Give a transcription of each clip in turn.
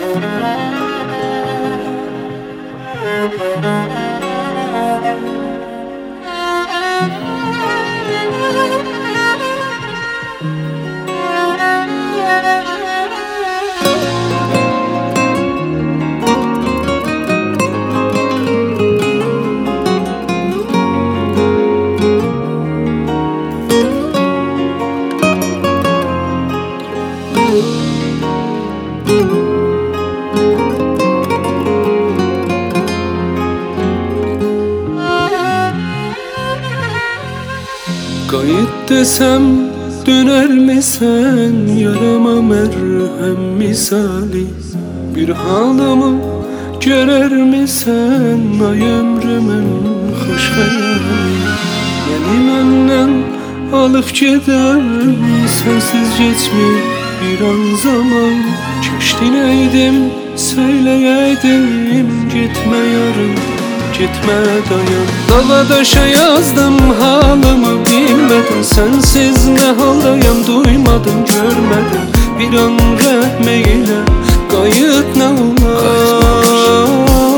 Kayıt desem döner mi sen, yarama merhem misali? Bir halımı görer mi sen, ay ömrümün hoş hayali? Benim önden alıp gider, sensiz geçmiyor bir an zaman. Keştineydim, söyleyeydim, gitme yarın, gitme dayan. Dala daşa yazdım halımı, bilmedin sensiz ne haldayım, duymadım görmedim. Bir an rahmeyle kayıt ne olar?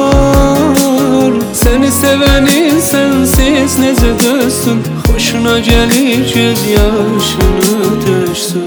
Seni sevenin sensiz nece dönsün, hoşuna gelir göz yaşını döksün.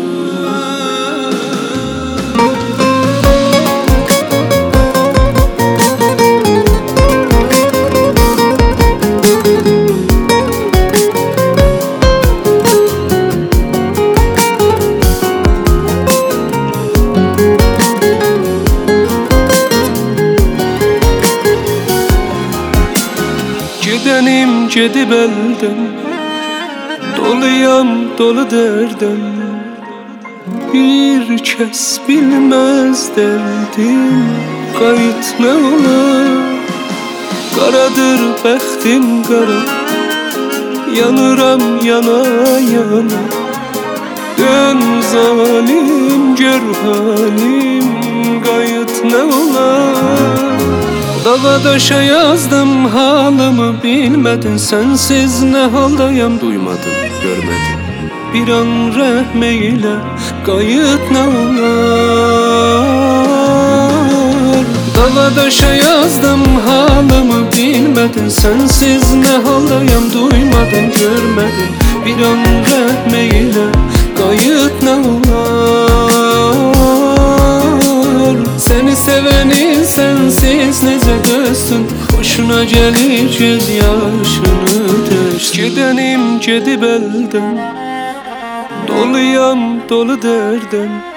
Gidenim gedib elden, doluyam dolu derden. Bir kes bilmez derdim, kayıt ne olar? Karadır bəxtim qara, yanıram yana yana. Dön zalim gör halim, kayıt ne olar? Dağa daşa yazdım halımı, bilmedin sensiz ne haldayım, duymadın görmedin. Bir an rahmeyle kayıt ne olar? Dağa daşa yazdım halımı, bilmedin sensiz ne haldayım, duymadın görmedin. Bir an rahmeyle kayıt ne olar? Seni sevenin sensiz nece dönsün, hoşuna gelir göz yaşını döksün. Gidenim gedib elden, doluyam dolu derden.